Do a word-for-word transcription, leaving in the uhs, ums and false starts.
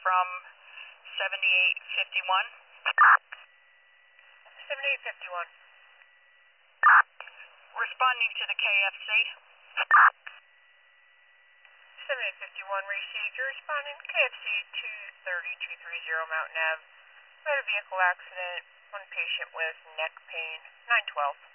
from seventy-eight fifty-one. seventy-eight fifty-one. Responding to the K F C. seventy-eight fifty-one received. You're responding to K F C two thirty, two thirty Mountain Avenue. Motor vehicle accident. One patient with neck pain. nine twelve.